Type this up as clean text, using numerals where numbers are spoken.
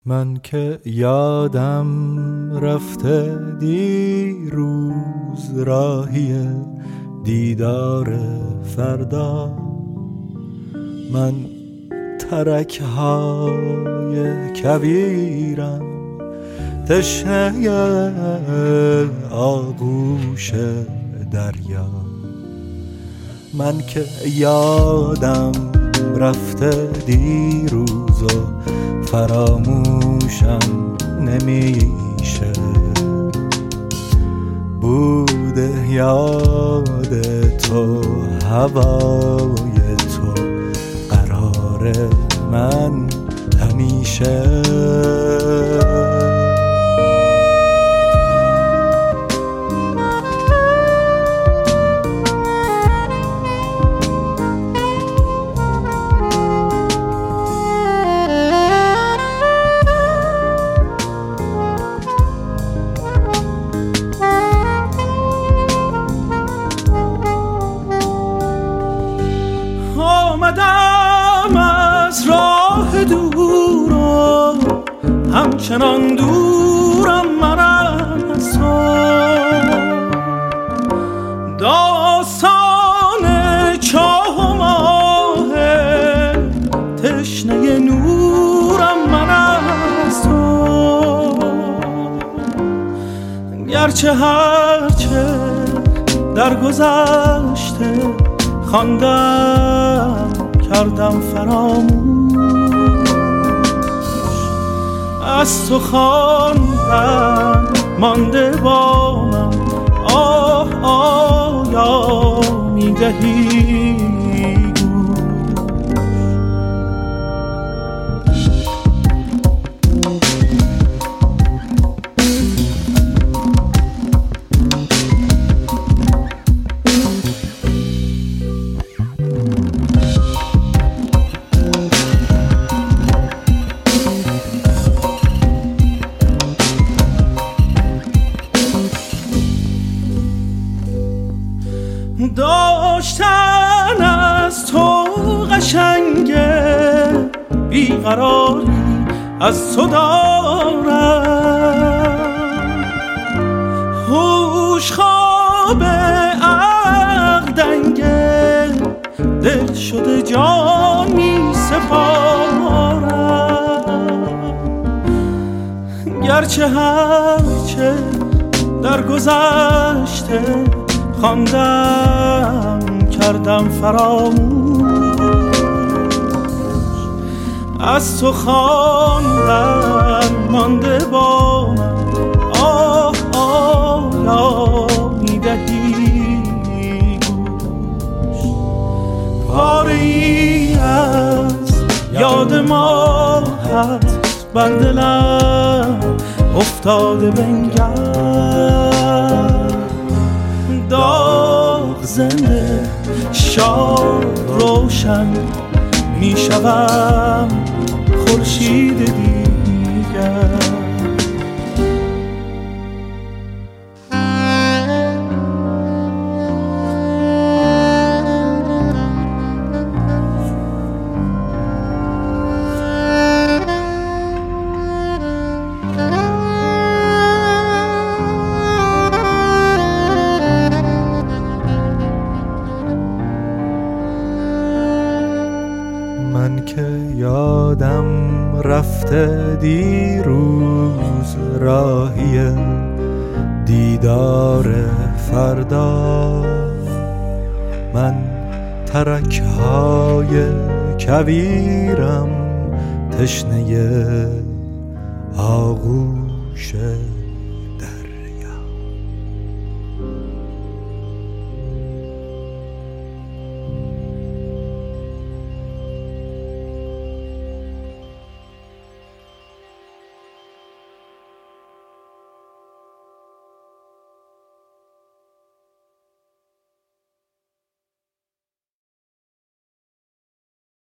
من که یادم رفته دیروز راهی دیدار فردا، من ترک‌های کویرم تشنه آغوش دریا. من که یادم رفته دیروز و فراموشم نمیشه، بوده یاد تو، هوای تو، قرار من همیشه. آمدم از راه دور و همچنان دورم من از تو، داستان چاه و ماه تشنه نورم من از تو. گرچه هرچه در گذشته خواندم کردم فراموش، از تو خواندم مانده با من. آه آیا میدهی داشتن از تو قشنگه، بیقراری از تو دارم، هوش خواب عقل دنگه، دل شده جان می سپارم. گرچه هرچه در گذشته خواندم کردم فراموش، از تو خواندم مانده با من. آه آیا میدهی گوش، پاره ای از یاد ما هست بر دلم افتاده بنگر. داغ زنده شاد روشن می شوم خورشید دیگر. من که یادم رفته دیروز راهی دیدار فردا، من ترک‌های کویرم تشنه آغوش